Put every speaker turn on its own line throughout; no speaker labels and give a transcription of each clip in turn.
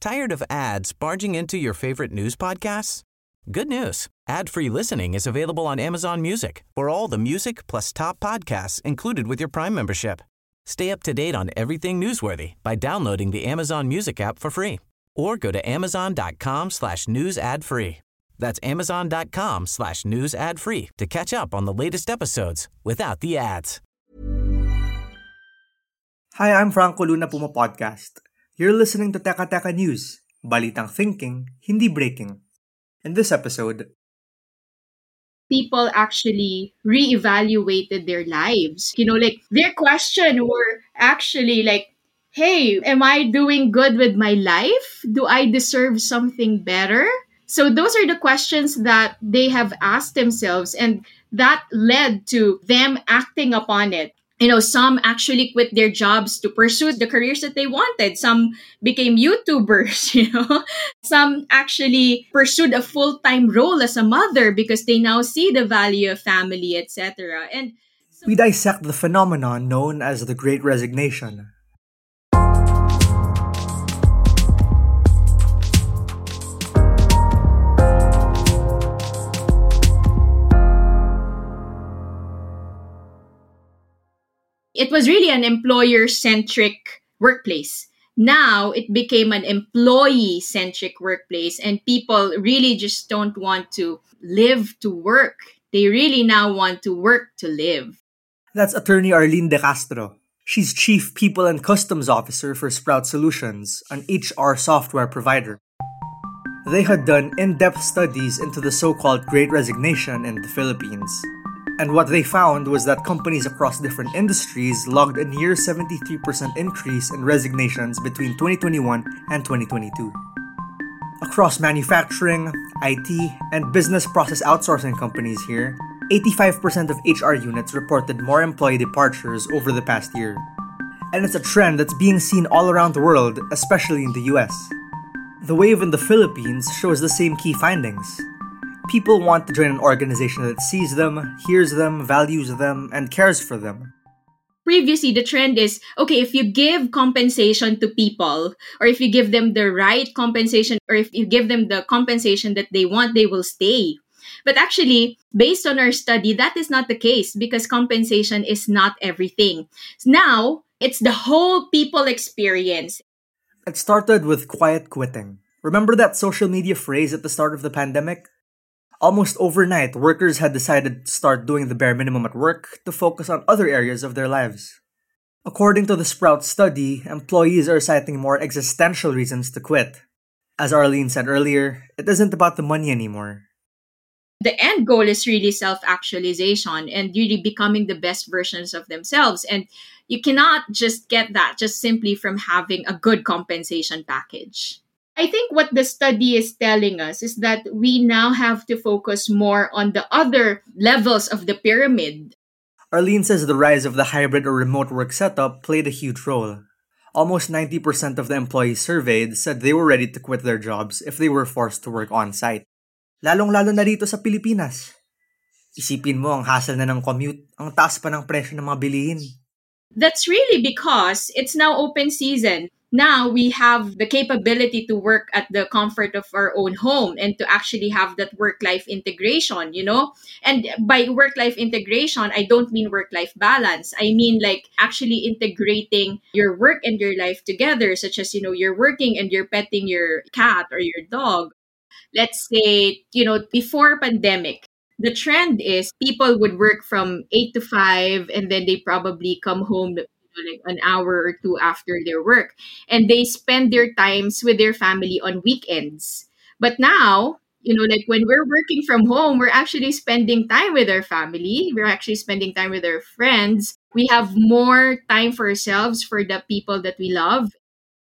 Tired of ads barging into your favorite news podcasts? Good news. Ad-free listening is available on Amazon Music for all the music plus top podcasts included with your Prime membership. Stay up to date on everything newsworthy by downloading the Amazon Music app for free or go to amazon.com/news ad free. That's amazon.com/news ad free to catch up on the latest episodes without the ads.
Hi, I'm Franco Luna Puma Podcast. You're listening to Teka Teka News, balitang thinking, hindi breaking. In this episode,
people actually reevaluated their lives. Their question were actually like, hey, am I doing good with my life? Do I deserve something better? So those are the questions that they have asked themselves, and that led to them acting upon it. Some actually quit their jobs to pursue the careers that they wanted. Some became YouTubers, Some actually pursued a full-time role as a mother because they now see the value of family, etc. And
we dissect the phenomenon known as the Great Resignation.
it was really an employer-centric workplace. Now it became an employee-centric workplace, and people really just don't want to live to work. They really now want to work to live.
That's attorney Arlene De Castro. She's Chief People and Customs Officer for Sprout Solutions, an HR software provider. They had done in-depth studies into the so-called Great Resignation in the Philippines. And what they found was that companies across different industries logged a near 73% increase in resignations between 2021 and 2022. Across manufacturing, IT, and business process outsourcing companies here, 85% of HR units reported more employee departures over the past year. And it's a trend that's being seen all around the world, especially in the US. The wave in the Philippines shows the same key findings. People want to join an organization that sees them, hears them, values them, and cares for them.
Previously, the trend is, okay, if you give compensation to people, or if you give them the right compensation, or if you give them the compensation that they want, they will stay. But actually, based on our study, that is not the case because compensation is not everything. Now, it's the whole people experience.
It started with quiet quitting. Remember that social media phrase at the start of the pandemic? Almost overnight, workers had decided to start doing the bare minimum at work to focus on other areas of their lives. According to the Sprout study, employees are citing more existential reasons to quit. As Arlene said earlier, it isn't about the money anymore.
The end goal is really self-actualization and really becoming the best versions of themselves. And you cannot just get that just simply from having a good compensation package. I think what the study is telling us is that we now have to focus more on the other levels of the pyramid.
Arlene says the rise of the hybrid or remote work setup played a huge role. Almost 90% of the employees surveyed said they were ready to quit their jobs if they were forced to work on-site. Lalong-lalo na rito sa Pilipinas. Isipin mo ang hassle na ng commute, ang taas pa ng presyo ng mga bilihin.
That's really because it's now open season. Now we have the capability to work at the comfort of our own home and to actually have that work-life integration, And by work-life integration, I don't mean work-life balance. I mean like actually integrating your work and your life together, such as, you're working and you're petting your cat or your dog. Let's say, before pandemic, the trend is people would work from 8 to 5 and then they probably come home like an hour or two after their work. And they spend their times with their family on weekends. But now, like when we're working from home, we're actually spending time with our family. We're actually spending time with our friends. We have more time for ourselves, for the people that we love.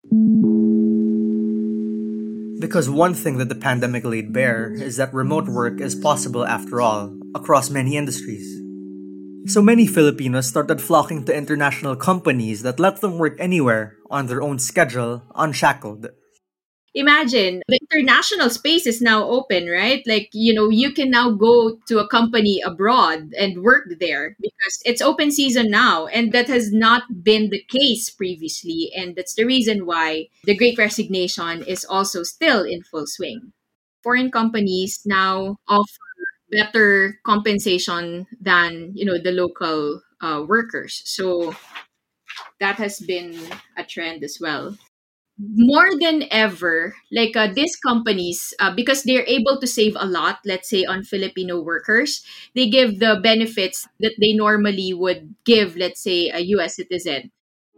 Because one thing that the pandemic laid bare is that remote work is possible after all, across many industries. So many Filipinos started flocking to international companies that let them work anywhere, on their own schedule, unshackled.
imagine the international space is now open, right? Like, you can now go to a company abroad and work there because it's open season now. And that has not been the case previously. And that's the reason why the great resignation is also still in full swing. Foreign companies now offer better compensation than, the local workers. So that has been a trend as well. More than ever, like these companies, because they're able to save a lot, let's say on Filipino workers, they give the benefits that they normally would give, let's say, a US citizen.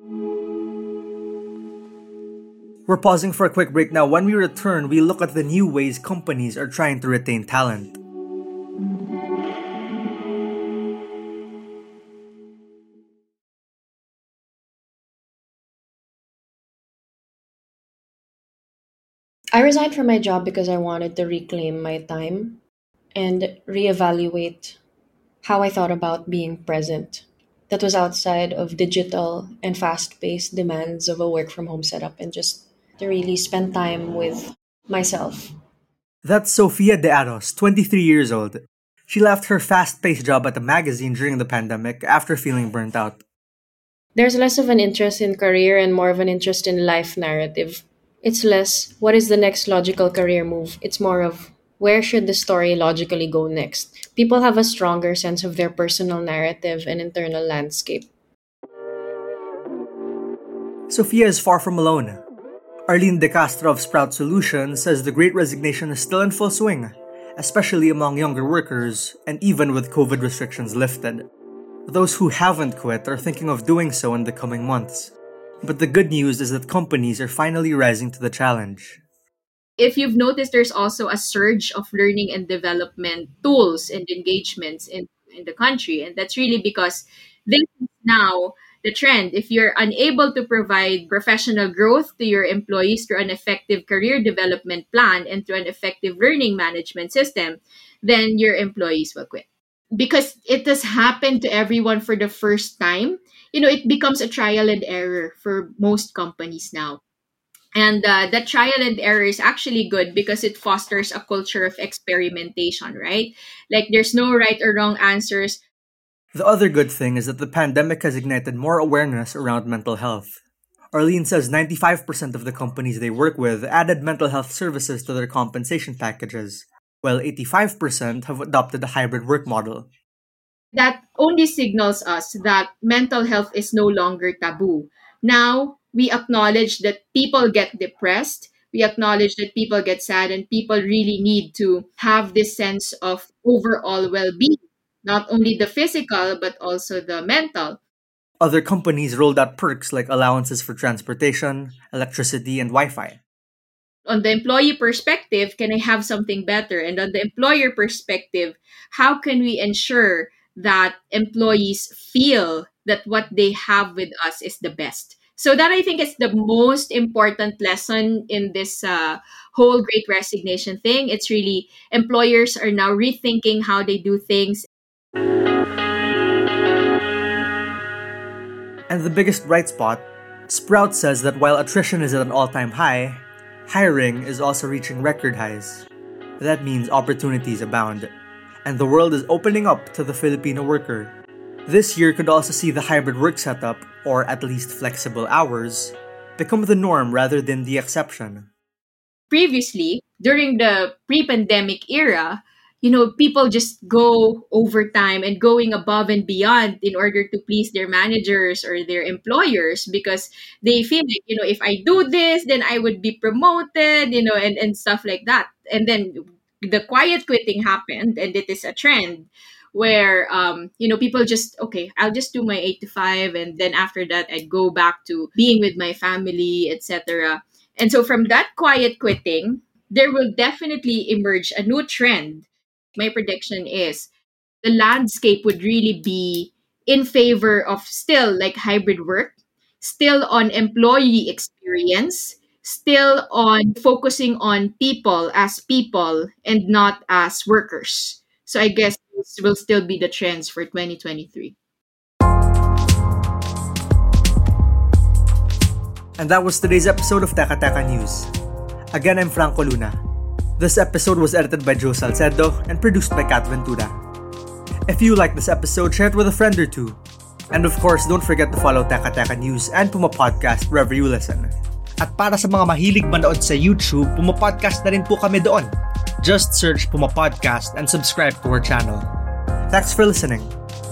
We're pausing for a quick break now. When we return, we look at the new ways companies are trying to retain talent.
I resigned from my job because I wanted to reclaim my time and reevaluate how I thought about being present. That was outside of digital and fast paced demands of a work from home setup and just to really spend time with myself.
That's Sofia De Aros, 23 years old. She left her fast-paced job at a magazine during the pandemic after feeling burnt out.
There's less of an interest in career and more of an interest in life narrative. It's less, what is the next logical career move? It's more of, where should the story logically go next? People have a stronger sense of their personal narrative and internal landscape.
Sofia is far from alone. Arlene De Castro of Sprout Solutions says the Great Resignation is still in full swing, especially among younger workers, and even with COVID restrictions lifted. Those who haven't quit are thinking of doing so in the coming months. But the good news is that companies are finally rising to the challenge.
If you've noticed, there's also a surge of learning and development tools and engagements in the country. And that's really because this is now the trend. If you're unable to provide professional growth to your employees through an effective career development plan and through an effective learning management system, then your employees will quit. Because it has happened to everyone for the first time, it becomes a trial and error for most companies now. And that trial and error is actually good because it fosters a culture of experimentation, right? Like there's no right or wrong answers.
The other good thing is that the pandemic has ignited more awareness around mental health. Arlene says 95% of the companies they work with added mental health services to their compensation packages, while 85% have adopted a hybrid work model.
That only signals us that mental health is no longer taboo. Now, we acknowledge that people get depressed, we acknowledge that people get sad, and people really need to have this sense of overall well being, not only the physical, but also the mental.
Other companies rolled out perks like allowances for transportation, electricity, and Wi-Fi.
On the employee perspective, can I have something better? And on the employer perspective, how can we ensure that employees feel that what they have with us is the best? So that I think is the most important lesson in this whole great resignation thing. It's really employers are now rethinking how they do things.
And the biggest bright spot, Sprout says that while attrition is at an all-time high, hiring is also reaching record highs. That means opportunities abound, and the world is opening up to the Filipino worker. This year could also see the hybrid work setup, or at least flexible hours, become the norm rather than the exception.
Previously, during the pre-pandemic era, people just go overtime and going above and beyond in order to please their managers or their employers because they feel like, if I do this, then I would be promoted, and stuff like that. And then the quiet quitting happened, and it is a trend where, people just, okay, I'll just do my 8 to 5. And then after that, I'd go back to being with my family, etc. And so from that quiet quitting, there will definitely emerge a new trend. My prediction is the landscape would really be in favor of still like hybrid work, still on employee experience, still on focusing on people as people and not as workers. So I guess this will still be the trends for 2023.
And that was today's episode of Teka Teka News. Again, I'm Franco Luna. This episode was edited by Joe Salcedo and produced by Kat Ventura. If you like this episode, share it with a friend or two. And of course, don't forget to follow Teka Teka News and Puma Podcast wherever you listen. At para sa mga mahilig manood sa YouTube, Puma Podcast na rin po kami doon. Just search Puma Podcast and subscribe to our channel. Thanks for listening.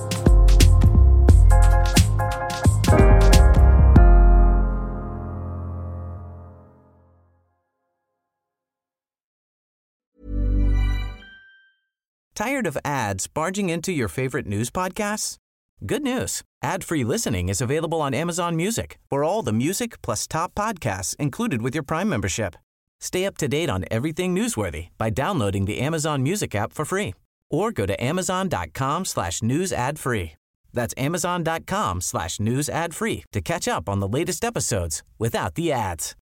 Tired of ads barging into your favorite news podcasts? Good news. Ad-free listening is available on Amazon Music for all the music plus top podcasts included with your Prime membership. Stay up to date on everything newsworthy by downloading the Amazon Music app for free or go to amazon.com/news ad free. That's amazon.com/news ad free to catch up on the latest episodes without the ads.